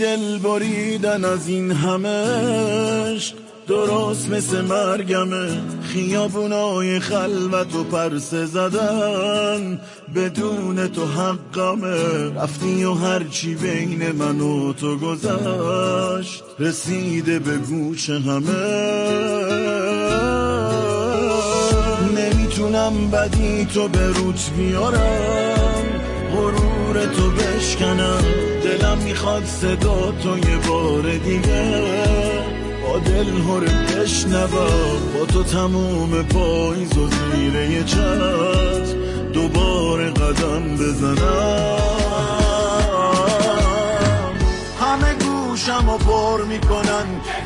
دل بریدن از این همش درست مثل مرگمه، خیابونای خلوت و پرسه زدن بدون تو حقمه. رفتی و هرچی بین من و تو گذشت رسیده به گوش همه. نمیتونم بدی تو به روت بیارم، غرور تو بشکنم، دلم میخواد صدا تو یه بار دیگه با دل هره بشنوم، با تو تموم پاییز و زیر یه چت دوباره قدم بزنم. همه گوشم رو پر میکنن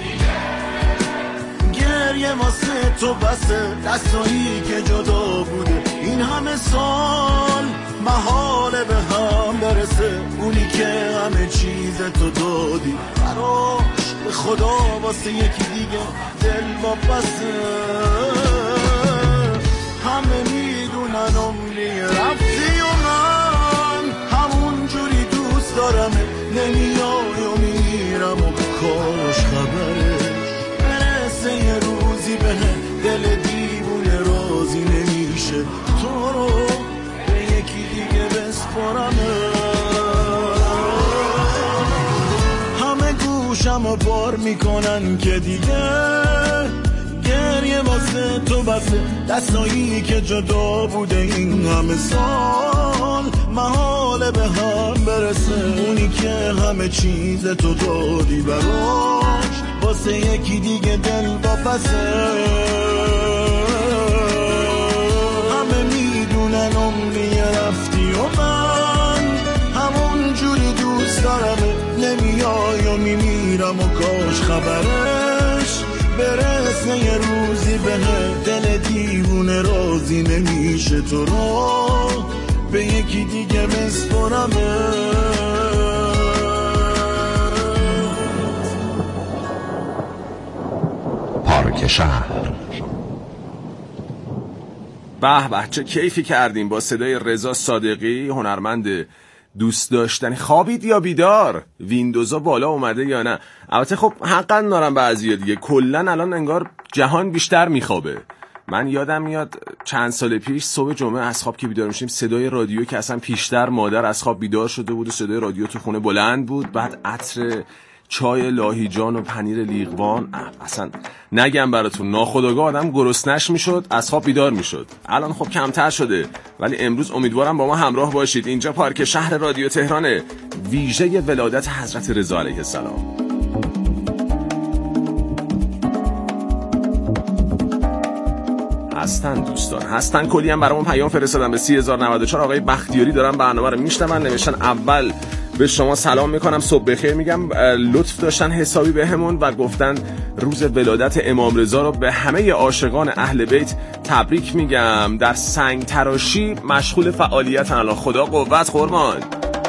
گریه واسه تو بسه، دستایی که جدا بوده این همه سال محاله به هم برسه. اونی که همه چیز تو دادی براش به خدا واسه یکی دیگه دل واپسه. همه میدونن عمری رفتی و من همون جوری دوست دارم، نمیای و میرم و کاش خبرش برسه یه روزی به دل دیوونه راضی نمیشه تو رو به یکی دیگه بسپارمه. همه گوشم رو بار میکنن که دیگه گریه واسه تو بسه، دستایی که جدا بوده این همه سال محاله به هم برسه. اونی که همه چیز تو دادی براش واسه یکی دیگه دل واپسه. همه میدونن عمری رفتی و من همون جوری دوست دارم، نمیای و میمیرم و کاش خبرش برسه یه روزی به دل دیوونه راضی نمیشه تو رو به یکی دیگه بسپارمه. پارک شهر. به به چه کیفی کردیم با صدای رضا صادقی، هنرمند دوست داشتنی. خوابید یا بیدار؟ ویندوزا بالا اومده یا نه؟ البته خب حقا دارم بعضیا دیگه، کلن الان انگار جهان بیشتر میخوابه. من یادم میاد چند سال پیش صبح جمعه از خواب که بیدار میشیم صدای رادیو که اصلا پیشتر مادر از خواب بیدار شده بود و صدای رادیو تو خونه بلند بود، بعد عطر چای لاهیجان و پنیر لیقوان، اصلا نگم براتون ناخودآگاه آدم گرسنش میشد از خواب بیدار میشد. الان خب کمتر شده ولی امروز امیدوارم با ما همراه باشید. اینجا پارک شهر رادیو تهرانه، ویژه ولادت حضرت رضا علیه السلام. هستن دوستان، هستن. کلی هم برامون پیام فرستادن به 3094. آقای بختیاری دارن برنامه رو میشنون، نوشتن اول به شما سلام میکنم، صبح بخیر میگم، لطف داشتن حسابی بهمون و گفتن روز ولادت امام رضا رو به همه عاشقان اهل بیت تبریک میگم. در سنگ تراشی مشغول فعالیت الان، خدا قوت قربان.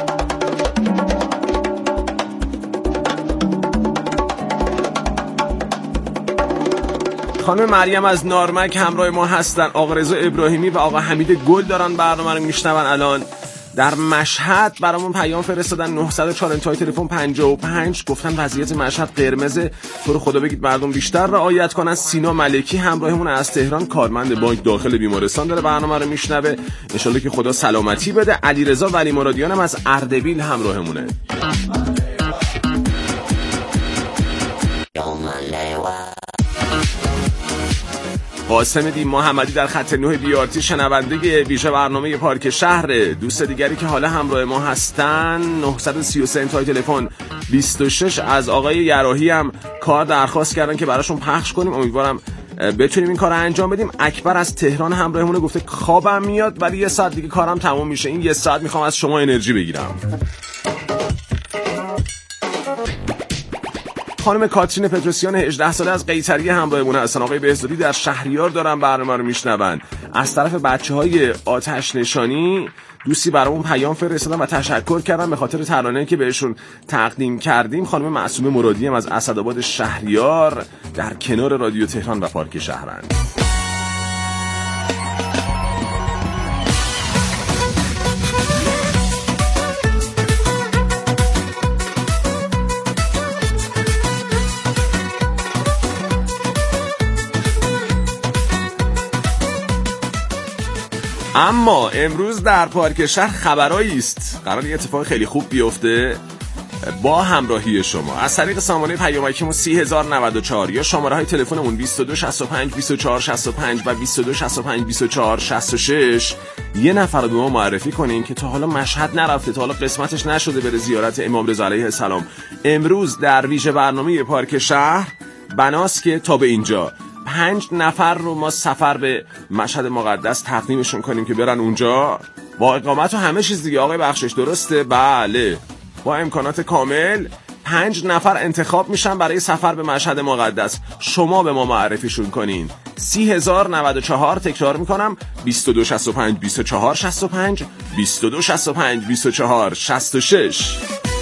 خانم مریم از نارمک همراه ما هستن، آقا رضا ابراهیمی و آقا حمید گل دارن برنامه رو میشنون. الان در مشهد برامون پیام فرستادن 904 انتهای تلفن 55 گفتن وضعیت مشهد قرمزه، تو رو خدا بگید مردم بیشتر رعایت کنن. سینا ملکی همراهمون از تهران، کارمند بانک داخل بیمارستان، داره برنامه رو میشنوه، ان شاءالله که خدا سلامتی بده. علیرضا ولی مرادیان هم از اردبیل همراهمونه. قاسم دی محمدی در خط 9 بیارتی شنونده ویژه برنامه پارک شهر. دوست دیگری که حالا همراه ما هستن 933 انتهای تلفن 26 از آقای یراحی هم کار درخواست کردن که براشون پخش کنیم، امیدوارم بتونیم این کار رو انجام بدیم. اکبر از تهران همراهمونه، گفته خوابم میاد ولی یه ساعت دیگه کارم تموم میشه، این یه ساعت میخوام از شما انرژی بگیرم. خانم کاترین پتروسیان 18 ساله از قیصریه همراهمون هستن. آقای بهزادی در شهریار دارن برنامه رو میشنون. از طرف بچه‌های آتش نشانی دوستی برامون پیام فرستادن و تشکر کردن به خاطر ترانه‌ای که بهشون تقدیم کردیم. خانم معصومه مرادی هم از اسدآباد شهریار در کنار رادیو تهران و پارک شهرن. اما امروز در پارک شهر خبرایی است. قرار یه اتفاق خیلی خوب بیفته با همراهی شما از طریق سامانه پیامکیمون 3094 یا شماره های تلفنمون 2265 2465 و 2265 2466 یه نفر رو به ما معرفی کنین که تا حالا مشهد نرفته، تا حالا قسمتش نشده بره زیارت امام رضا علیه السلام. امروز در ویژه برنامه پارک شهر بناست که تا به اینجا 5 نفر رو ما سفر به مشهد مقدس تقدیمشون کنیم که برن اونجا با اقامت و همه چیز دیگه. آقای بخشش درسته؟ بله، با امکانات کامل 5 نفر انتخاب میشن برای سفر به مشهد مقدس. شما به ما معرفیشون کنین. 3094 تکرار میکنم 2265 2465 2265 2466.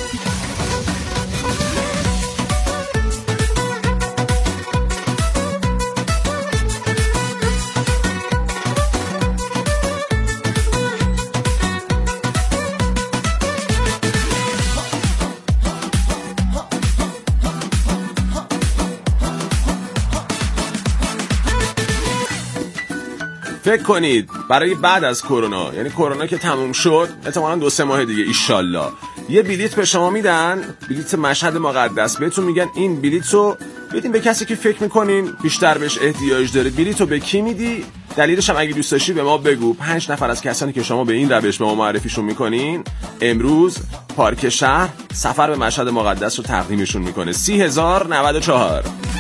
فکر کنید برای بعد از کرونا، یعنی کرونا که تموم شد احتمالاً 2-3 ماه دیگه ایشالله، یه بلیت به شما میدن، بلیت مشهد مقدس. بهتون میگن این بلیت رو بدین به کسی که فکر میکنین بیشتر بهش احتیاج داره. بلیت رو به کی میدی؟ دلیلش هم اگه دوست داشتی به ما بگو. 5 نفر از کسانی که شما به این روش به ما معرفیشون میکنین امروز پارک شهر سفر به مشهد مقدس رو تقدیمشون میکنه. 3094.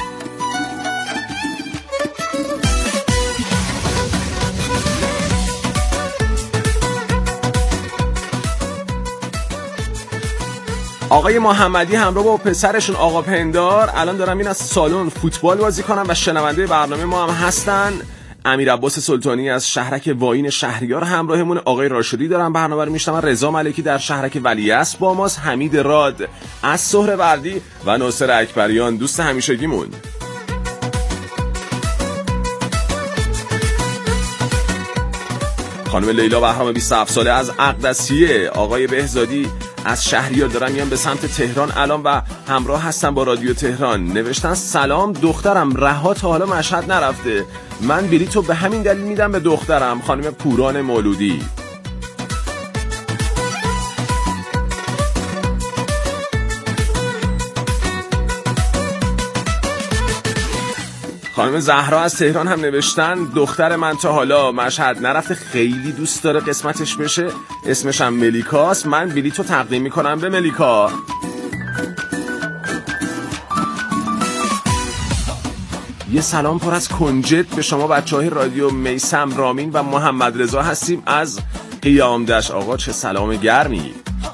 آقای محمدی همراه با پسرشون آقا پندار الان دارن میرن سالن فوتبال بازی کنن و شنونده برنامه ما هم هستن. امیر عباس سلطانی از شهرک واین شهریار همراهمون، آقای راشدی دارن برنامه رو میشنون، رضا ملکی در شهرک ولیعصر با ماست، حمید راد از سهروردی و ناصر اکبریان دوست همیشگیمون. خانم لیلا بهرام 27 ساله از اقدسیه، آقای بهزادی از شهریار دارن میان به سمت تهران الان و همراه هستن با رادیو تهران. نوشتن سلام دخترم رها تا حالا مشهد نرفته، من بلیطو به همین دلیل میدم به دخترم. خانم پوران مولودی. خانم زهرا از تهران هم نوشتن دختر من تا حالا مشهد نرفته، خیلی دوست داره قسمتش بشه، اسمش هم ملیکاست، من بلیطو تقدیم میکنم به ملیکا. یه سلام پر از کنجد به شما بچهای رادیو میثم، رامین و محمد رضا هستیم از قیامدش. آقا چه سلام گرمی.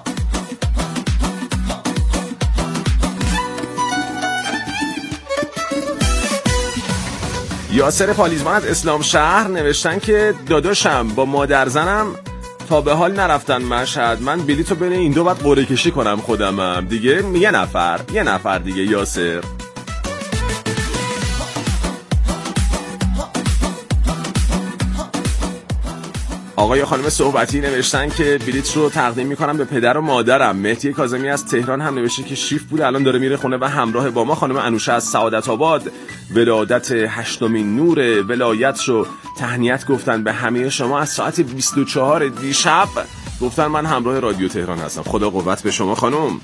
یاسر پالیزمان از اسلام شهر نوشتن که داداشم با مادرزنم تا به حال نرفتن مشهد، من بلیطو بین این دو باید قرعه کشی کنم خودمم دیگه. یه نفر دیگه. یاسر. آقای خانم صحبتی نوشتن که بلیط رو تقدیم میکنم به پدر و مادرم. مهدی کاظمی از تهران هم نوشته که شیفت بود الان داره میره خونه و همراه با ما. خانم انوشه از سعادت آباد ولادت 8مین نور ولایت رو تهنیت گفتن به همه شما. از ساعت 24 دیشب گفتن من همراه رادیو تهران هستم. خدا قوت به شما خانم.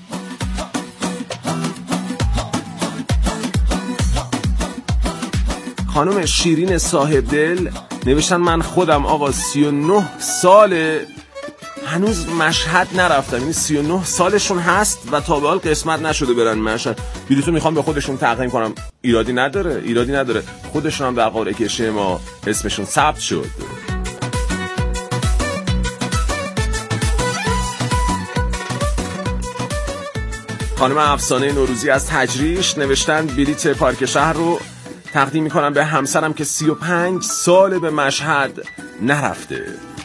خانم شیرین صاحب دل نوشتن من خودم آقا 39 ساله هنوز مشهد نرفتم، یعنی 39 سالشون هست و تا به حال قسمت نشده برن مشهد. بلیطو میخوام به خودشون تقدیم کنم. ایرادی نداره، خودشون هم در قرعه کشی ما اسمشون ثبت شد. خانم افسانه نوروزی از تجریش نوشتن بلیط پارک شهر رو تقدیم میکنم به همسرم که 35 سال به مشهد نرفته.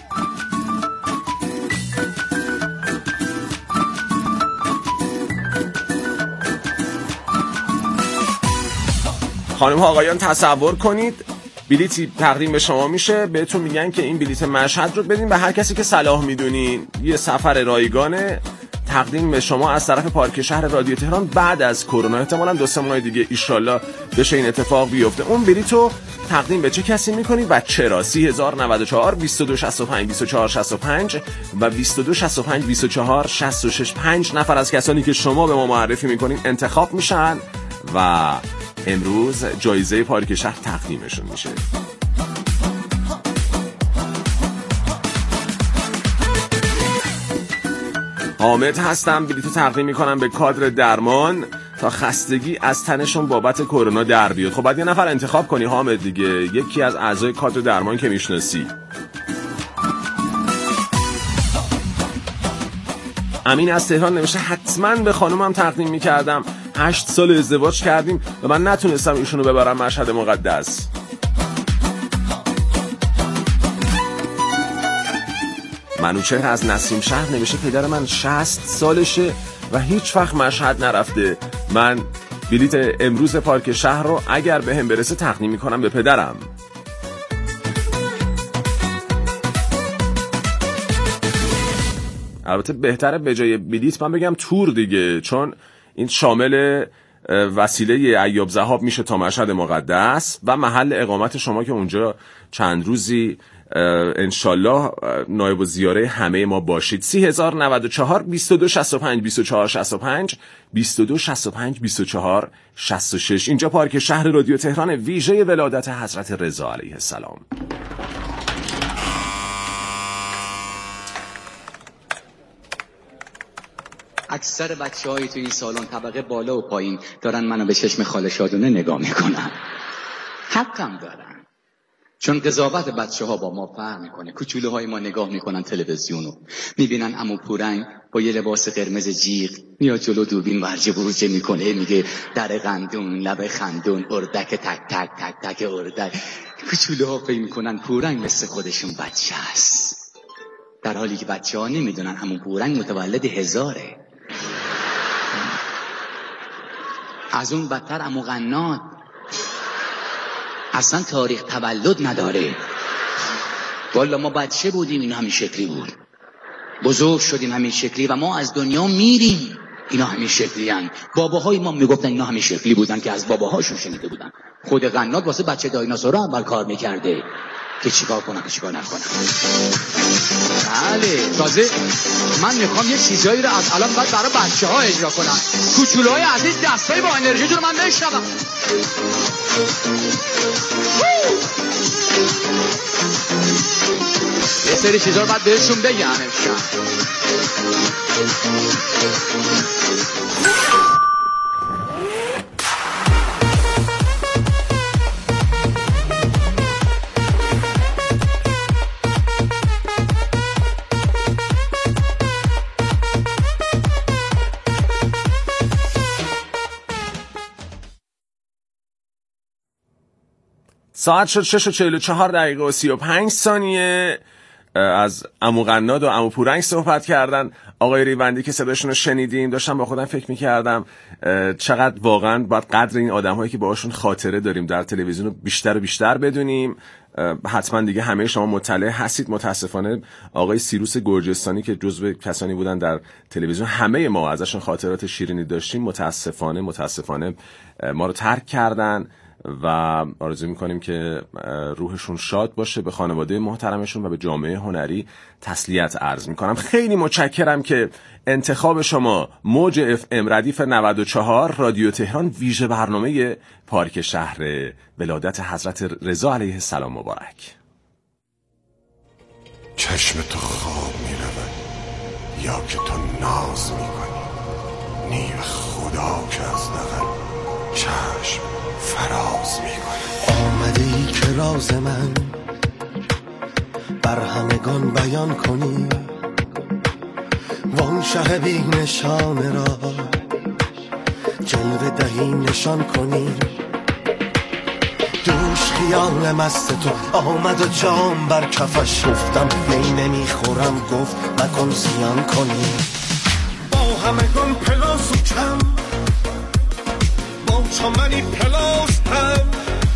خانم ها آقایان تصور کنید بلیطی تقدیم به شما میشه، بهتون میگن که این بلیط مشهد رو بدین به هر کسی که صلاح میدونین. یه سفر رایگانه، تقدیم به شما از طرف پارک شهر رادیو تهران بعد از کرونا. احتمالاً 2-3 ماه دیگه ایشالله بشه این اتفاق بیفته. اون بلیطو تقدیم به چه کسی میکنید و چرا؟ 3094 2265 2465 و 2265 2466. 5 نفر از کسانی که شما به ما معرفی میکنید انتخاب میشن و امروز جایزه پارک شهر تقدیمشون میشه. حامد هستم، بلیطو تقدیم میکنم به کادر درمان تا خستگی از تنشون بابت کرونا در بیاد. خب بعد یه نفر انتخاب کنی حامد دیگه، یکی از اعضای کادر درمان که میشناسی. امین از تهران نوشته حتما به خانومم تقدیم میکردم، 8 سال ازدواج کردیم و من نتونستم ایشونو ببرم مشهد مقدس. منوچهر از نسیم شهر نوشته پدر من 60 سالشه و هیچ وقت مشهد نرفته. من بلیط امروز پارک شهر رو اگر به هم برسه تقدیم میکنم به پدرم. البته بهتره به جای بلیط من بگم تور دیگه، چون این شامل وسیله ایاب ذهاب میشه تا مشهد مقدس و محل اقامت شما که اونجا چند روزی انشالله نایب الزیاره همه ما باشید. 3094 2265 2465 2265 2466. اینجا پارک شهر رادیو تهران، ویژه ولادت حضرت رضا علیه السلام. اکثر بچه‌های تو این سالن طبقه بالا و پایین دارن منو به چشم خاله شادونه نگاه میکنن. حقم دارن، چون قضاوت بچه‌ها با ما فرق میکنه. کوچولوهای ما نگاه میکنن تلویزیونو، میبینن عمو پورنگ با یه لباس قرمز جیغ میاد جلو دوربین ورجه بروجه میکنه، میگه در قندون لب خندون اردک تک تک تک تک اردک. کوچولوها فکر میکنن پورنگ مثل خودشون بچه است، در حالی که بچه‌ها نمیدونن عمو پورنگ متولد 1000. از اون بدتر عمو قناد اصلا تاریخ تولد نداره. والا ما بچه بودیم این همین شکلی بود، بزرگ شدیم همین شکلی و ما از دنیا میریم اینا همین شکلی هن. باباهای ما میگفتن اینا همین شکلی بودن که از باباهاشون شنیده بودن. خود قناد واسه بچه دایناسور اول کار میکرده که چیکار کنم که چیکار نکنم. بله تازه من میخوام یه چیزایی رو از الان بعد برای بچه ها اجرا کنم. کوچولوهای عزیز دستای با انرژی رو من بشنوم. یه سری چیزا رو باید بهشون بگم امشب. ساعت شد 6:44 و 35 ثانیه. از عمو قناد و عمو پورنگ صحبت کردن. آقای ریوندی که صداشون رو شنیدیم، داشتم با خودم فکر می‌کردم چقدر واقعا باید قدر این آدم‌هایی که باهاشون خاطره داریم در تلویزیون رو بیشتر و بیشتر بدونیم. حتما دیگه همه شما مطلع هستید. متاسفانه آقای سیروس گرجستانی که جزو کسانی بودن در تلویزیون همه ما ازشون خاطرات شیرینی داشتیم، متاسفانه ما رو ترک کردن و آرزو میکنیم که روحشون شاد باشه. به خانواده محترمشون و به جامعه هنری تسلیت عرض میکنم. خیلی متشکرم که انتخاب شما موج FM ردیف 94 رادیو تهران، ویژه برنامه پارک شهر ولادت حضرت رضا علیه السلام مبارک. چشم تو خواب میرود یا که تو ناز میکنی، نیو خدا که از دغل چشم فراز میکنه. آمده ای که راز من بر همگان بیان کنی، وان شه بی نشانه را جلوه دهی نشان کنی. دوش خیال مست تو آمد و جام بر کفش، گفتم می نمیخورم، گفت مکن زیان کنی. با همگان پلاس و کم، با چمنی پلاس هم،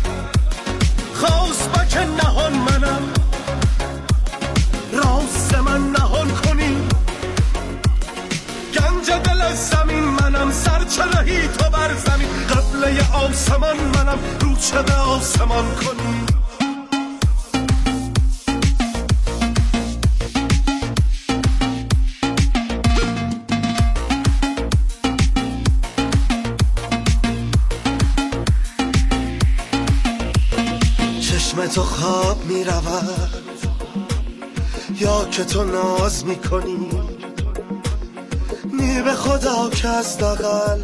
خواست بچه نهان منم، راست من نهان کنی. گن آسمان منم، رو چه به آسمان کنی. چشم تو خواب می رود یا که تو ناز می کنی، نی به خدا که از دقل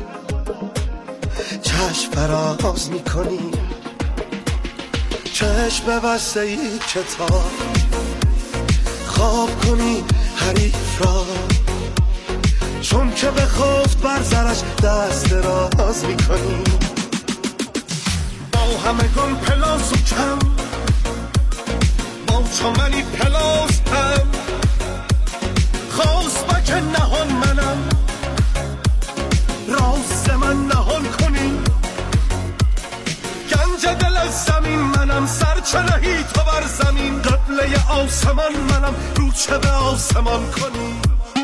چشم فراز می کنی. چشم ببسته ای کتاب خواب کنی حریف را، چون که به خفت بر زرش دست دراز می کنی. با همه گم پلاس و کم، با چمنی پلاس هم، خواست بکن نهان منم، راز من نهان کنی. گنج دل از زمین منم، سر چه نهی تو بر زمین، قبله آسمان منم، رو چه به آسمان کنی.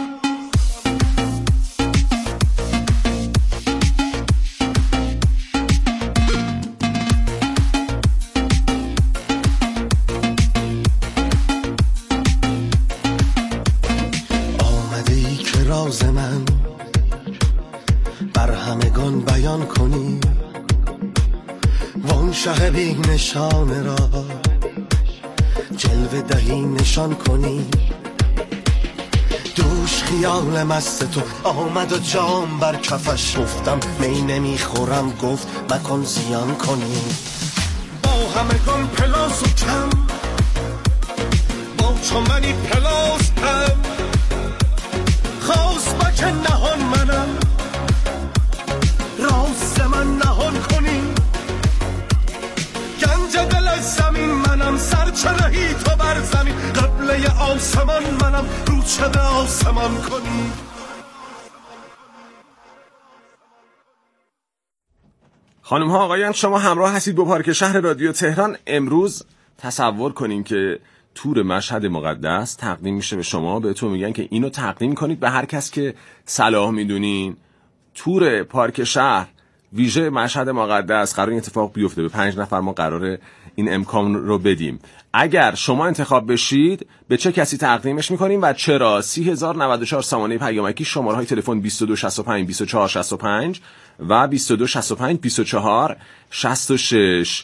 راز من بر همگان بیان کنی، وان شه بی نشانه را جلوه دهی نشان کنی. دوش خیال مست تو آمد و جام بر کفش، گفتم می نمیخورم، گفت مکن زیان کنی. با همگان پلاس و کم، با چمنی پلاس هم، خواست بکن نهان منم، راز من نهان کنی. گنج دل از زمین منم، سر چه نهی تو بر زمین، قبله آسمان منم، رو چه به آسمان کنی. خانم ها آقایان، شما همراه هستید با پارک شهر رادیو تهران. امروز تصور کنین که تور مشهد مقدس تقدیم میشه به شما، بهتون میگن که اینو تقدیم کنید به هر کس که صلاح میدونین. تور پارک شهر ویژه مشهد مقدس قرار این اتفاق بیفته، به 5 نفر ما قراره این امکان رو بدیم. اگر شما انتخاب بشید به چه کسی تقدیمش میکنیم و چرا؟ 30,094 سامانه پیامکی، شماره های تلفن 2265 2465 و 2265 24 66.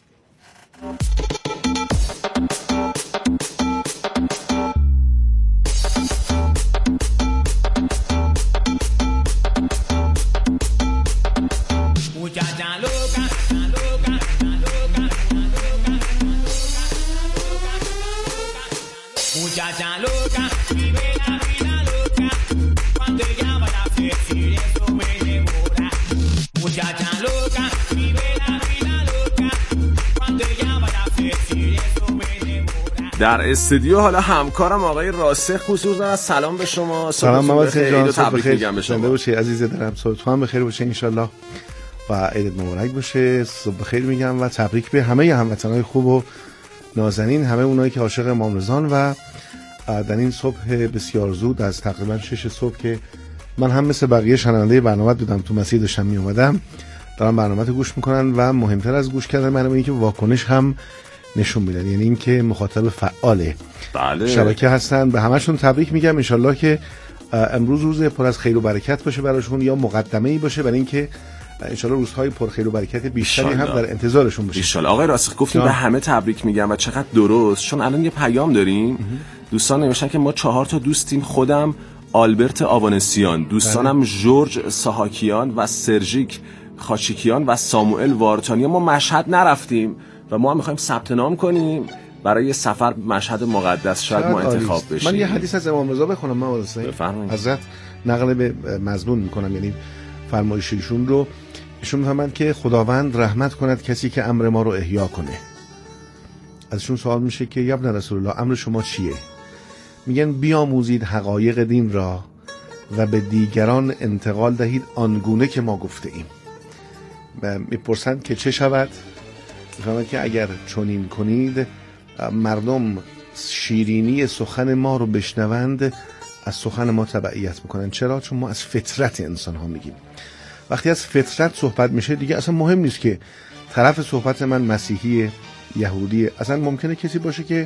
در استودیو حالا همکارم آقای راسخ حضور دارن. سلام به شما. سلام محمد جان، تبریک میگم به شما. زنده باشی عزیز دلم، صبح هم بخیر باشه ان شاء الله و عید مبارک باشه. صبح بخیر میگم و تبریک به همه هموطنای خوب و نازنین، همه اونایی که عاشق امام رضان. و در این صبح بسیار زود از تقریبا 6 صبح که من هم مثل بقیه شنونده برنامه بودم، تو مسیر داشتم می اومدم، دارم برنامه رو گوش میکنن و مهمتر از گوش کردن برنامه اینه که واکنش هم نشون میدن، یعنی این که مخاطب فعاله بله. شبکه هستن. به همشون تبریک میگم. انشالله که امروز روز پر از خیر و برکت باشه براشون، یا مقدمه‌ای باشه برای اینکه انشالله روزهای پر خیر و برکت بیشتری هم در انتظارشون باشه انشالله. آقای راسخ گفتیم به همه تبریک میگم و چقدر درست، چون الان یه پیام داریم. دوستان نوشتن که ما 4 تا دوستیم، خودم آلبرت آوانسیان، دوستانم جورج ساهاکیان و سرژیک خاچیکیان و ساموئل وارتانی. ما مشهد نرفتیم و ما هم میخوایم ثبت نام کنیم برای سفر مشهد مقدس، شاید ما انتخاب بشیم. من یه حدیث از امام رضا بخونم. من بفرمایید. حضرت نقل به مضمون میکنم، یعنی فرمایش ایشون رو. ایشون میفهمند که خداوند رحمت کند کسی که امر ما رو احیا کنه. ازشون سوال میشه که یا ابن رسول الله امر شما چیه؟ میگن بیاموزید حقایق دین را و به دیگران انتقال دهید آنگونه که ما گفته ایم. میپرسند که چه شود؟ میفهمند که اگر چنین کنید مردم شیرینی سخن ما رو بشنوند، از سخن ما تبعیت میکنن. چرا؟ چون ما از فطرت انسان ها میگیم. وقتی از فطرت صحبت میشه دیگه اصلا مهم نیست که طرف صحبت من مسیحی، یهودی. اصلا ممکنه کسی باشه که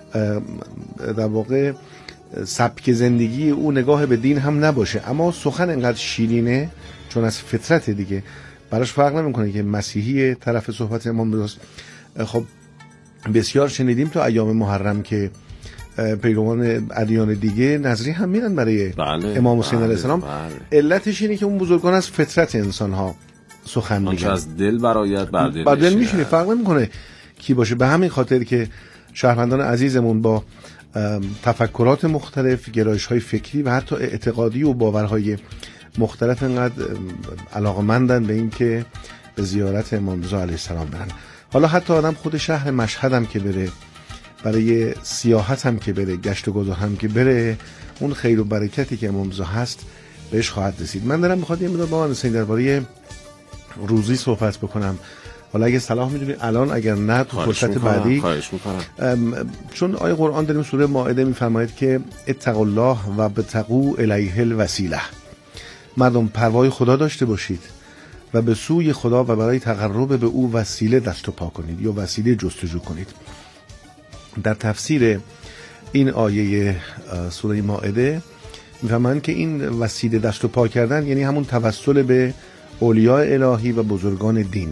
در واقع سبک زندگی او نگاه به دین هم نباشه، اما سخن انقدر شیرینه چون از فطرت دیگه، براش فرق نمیکنه که مسیحی طرف صحبت امام رضاست. خب بسیار شنیدیم تو ایام محرم که پیروان ادیان دیگه نظری هم میرن برای امام حسین علیه السلام. علتش اینه که اون بزرگان از فطرت انسان ها سخن میگن، آنچه از دل برایت بر دل میشینه، فرق نمیکنه کی باشه. به همین خاطر که شهروندان عزیزمون با تفکرات مختلف، گرایش‌های فکری و حتی اعتقادی و باورهای مختلف انقدر علاقه‌مندن به این که به زیارت امام رضا علیه السلام برن. حالا حتی آدم خود شهر مشهد هم که بره، برای سیاحت هم که بره، گشت و گذار هم که بره، اون خیر و برکتی که امام رضا هست بهش خواهد رسید. من دارم میخواد یه مقدار با من حسین درباره روزی صحبت بکنم. حالا اگه صلاح میدونید الان، اگر نه تو فرصت بعدی. خواهش میکنم. چون آیه قرآن داریم سوره مائده میفرماید که اتقوا الله و ابتغوا الیه الوسیله، مردم پروای خدا داشته باشید و به سوی خدا و برای تقرب به او وسیله دست و پا کنید یا وسیله جستجو کنید. در تفسیر این آیه سوره مائده میفهمند که این وسیله دست و پا کردن یعنی همون توسل به اولیاء الهی و بزرگان دین.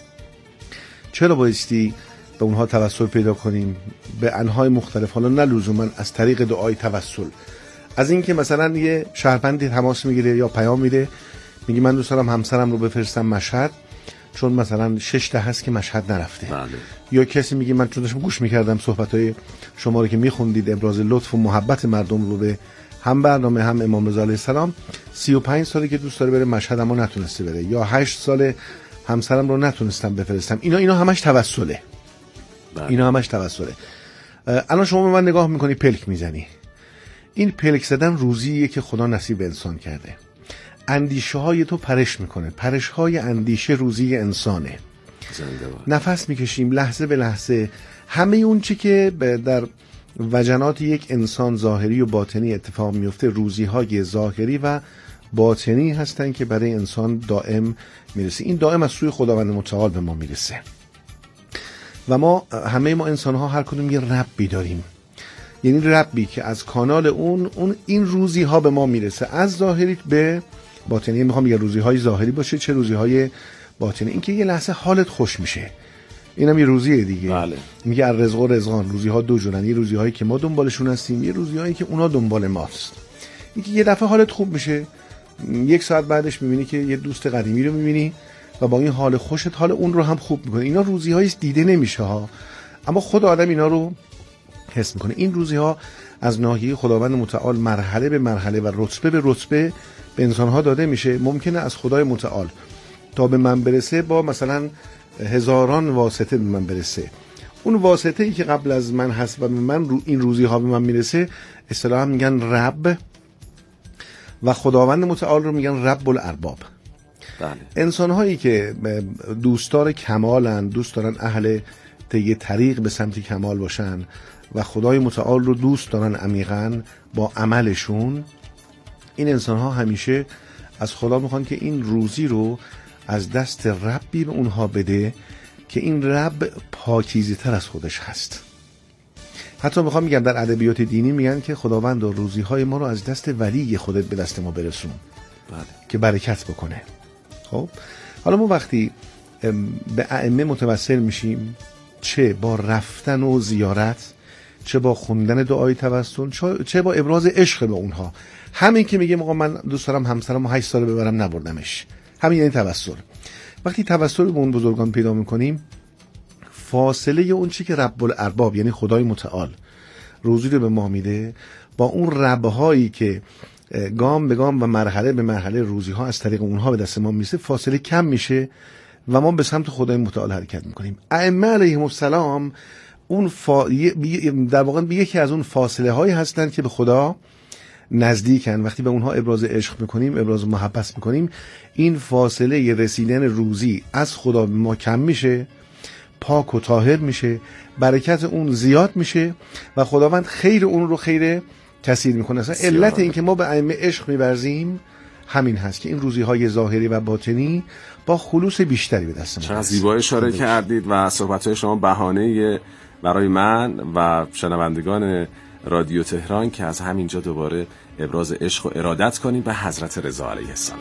چرا بایستی به اونها توسل پیدا کنیم؟ به انواع مختلف، حالا نه لزوما از طریق دعای توسل، از اینکه مثلا یه شهروندی تماس میگیره یا پیام میده میگه من دوست دارم همسرم رو بفرستم مشهد چون مثلا 6 تا هست که مشهد نرفته. بله. یا کسی میگه من چون داشتم گوش میکردم صحبت‌های شما رو که میخوندید، ابراز لطف و محبت مردم رو به هم برنامه هم امام رضا علیه السلام، 35 ساله که دوست داره بره مشهد اما نتونسته بره، یا 8 ساله همسرم رو نتونستم بفرستم. اینا همش توسله. بله. اینا همش توسله. الان شما به من نگاه میکنی پلک میزنی، این پلک زدن روزیه که خدا نصیب انسان کرده. اندیشه های تو پرش میکنه، پرش های اندیشه روزی انسانه. نفس میکشیم لحظه به لحظه. همه اون چی که در وجنات یک انسان ظاهری و باطنی اتفاق میفته روزی های ظاهری و باطنی هستن که برای انسان دائم میرسه. این دائم از سوی خداوند متعال به ما میرسه و ما همه ما انسان ها هر کدوم یه ربی داریم، یعنی ربی که از کانال اون این روزی ها به ما میرسه، از ظاهری به باطنی. میخوام یه روزی های ظاهری باشه چه روزی های باطنی، این که یه لحظه حالت خوش میشه، اینم یه روزیه دیگه. بله. میگه الرزق و رزقان، روزی ها دو جورن، یه روزی هایی که ما دنبالشون هستیم، یه روزی هایی که اونا دنبال ماست. این که یه دفعه حالت خوب میشه، 1 ساعت بعدش میبینی که یه دوست قدیمی رو میبینی و با این حال خوشت حال اون رو هم خوب میکنه. اینا روزی هایی دیده نمیشه ها، اما خود آدم اینا رو حس میکنه. این روزی ها از ناحیه خداوند متعال مرحله به مرحله و رتبه به رتبه به انسان ها داده میشه. ممکنه از خدای متعال تا به من برسه با مثلا هزاران واسطه به من برسه. اون واسطه ای که قبل از من هست و به من این روزی ها به من میرسه اصطلاحا میگن رب، و خداوند متعال رو میگن رب الارباب. بله. انسان هایی که دوستدار کمالن، دوست دارن اهل طی طریق به سمت کمال باشن و خدای متعال رو دوست دارن عمیقاً با عملشون، این انسان ها همیشه از خدا میخوان که این روزی رو از دست ربی به اونها بده که این رب پاکیزه تر از خودش هست. حتی میخوام میگم در ادبیات دینی میگن که خداوند و روزی های ما رو از دست ولی خودت به دست ما برسون. بله. که برکت بکنه. خب حالا ما وقتی به ائمه متوسل میشیم، چه با رفتن و زیارت، چه با خوندن دعای توسل، چه با ابراز عشق به اونها، همین که میگه آقا من دوست دارم همسرمو 8 سال ببرم نبردمش، همین یعنی توسل. وقتی توسل به اون بزرگان پیدا میکنیم، فاصله اون چی که رب الارباب یعنی خدای متعال روزی رو به ما میده با اون ربهایی که گام به گام و مرحله به مرحله روزی ها از طریق اونها به دست ما میرسه، فاصله کم میشه و ما به سمت خدای متعال حرکت میکنیم. ائمه علیهم السلام اون در واقع یکی از اون فاصله هایی هستن که به خدا نزدیکن. وقتی به اونها ابراز عشق میکنیم، ابراز محبت میکنیم، این فاصله رسیدن روزی از خدا به ما کم میشه، پاک و طاهر میشه، برکت اون زیاد میشه و خداوند خیر اون رو خیر کثیر میکنه. اصلا علت این که ما به ائمه عشق می‌ورزیم همین هست که این روزی‌های ظاهری و باطنی با خلوص بیشتری به دست ما. چقدر زیبا اشاره کردید و صحبت‌های شما بهانه برای من و شنوندگان رادیو تهران که از همینجا دوباره ابراز عشق و ارادت کنیم به حضرت رضا علیه السلام.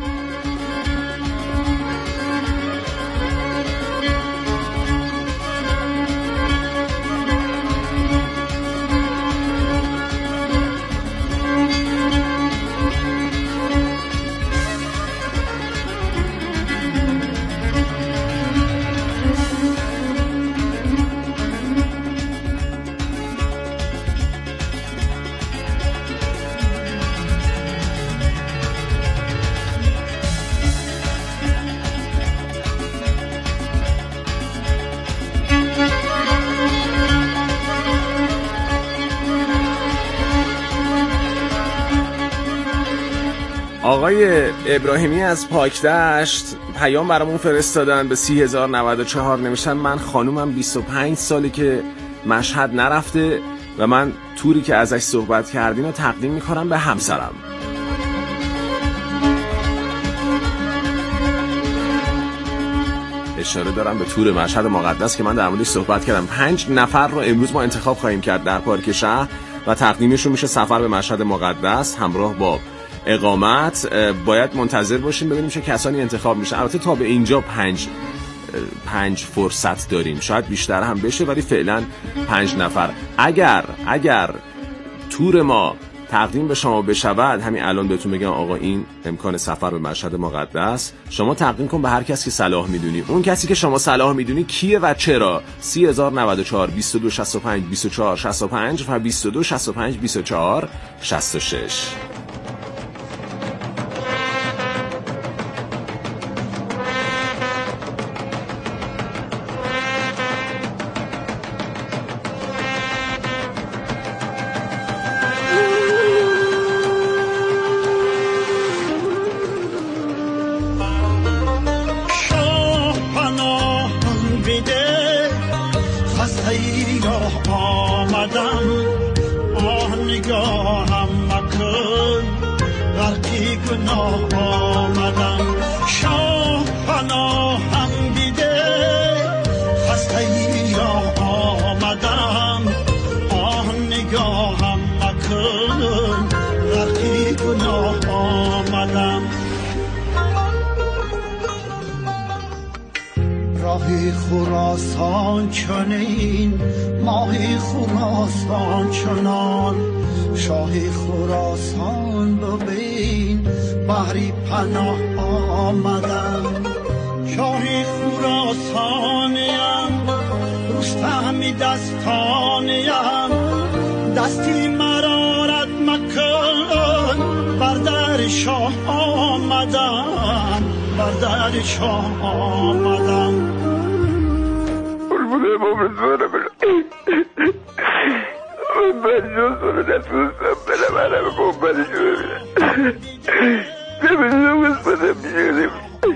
آقای ابراهیمی از پاکدشت پیام برامون فرستادن به 30,094 نوشتن من خانومم 25 سالی که مشهد نرفته و من توری که ازش صحبت کردین رو تقدیم میکنم به همسرم. اشاره دارم به تور مشهد مقدس که من در موردش صحبت کردم. 5 نفر رو امروز ما انتخاب خواهیم کرد در پارک شهر و تقدیمشون میشه سفر به مشهد مقدس همراه با اقامت. باید منتظر باشیم ببینیم چه کسانی انتخاب میشن. البته تا به اینجا 5 فرصت داریم، شاید بیشتر هم بشه، ولی فعلا 5 نفر. اگر تور ما تقدیم به شما بشود، همین الان بهتون بگم آقا این امکان سفر به مشهد مقدس، شما تقدیم کن به هر کسی که صلاح میدونی. اون کسی که شما صلاح میدونی کیه و چرا؟ 30,094 22 65 24 65 و 22 65 24 66. راهی خراسان چنین، ماهی خراسان چنان، شاهی خراسان ببین، بحری پناه آمدم. شاهی خراسانیم، رستمی دستانیم، دستی مرارت مکن، بر در شاه آمدم، بر در شاه آمدم. قربونه مبرزونه من برجان سونه نتونستم بلم عرب گنبرشو ببینم، نمیدونم قسمتم بیشونیم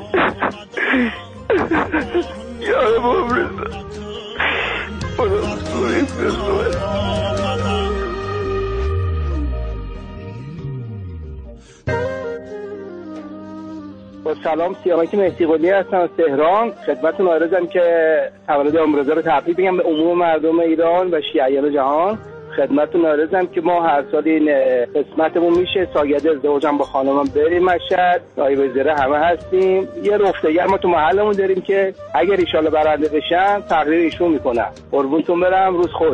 یا مبرزونه اونو سوری فرسوه. با سلام، سیامک مهدی قلی هستم از تهران. خدمتتون عرضم که تولد امروزه رو تبریک بگم به عموم مردم ایران و شیعیان جهان. خدمتتون عرضم که ما هر سال این قسمتمون میشه ساگرد ازدواجم با خانمم بریم مشهد، نایب وزیر همه هستیم. یه رفتگر ما تو محلمون داریم که اگر ان شاءالله برنده بشن تقریر ایشون میکنم. قربونتون برم، روز خوش.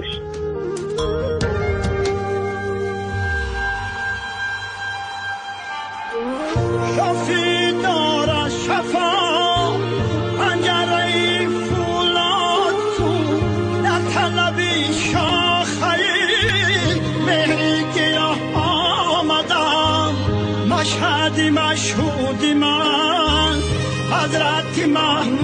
مشهدی مشهودی من حضرت محمد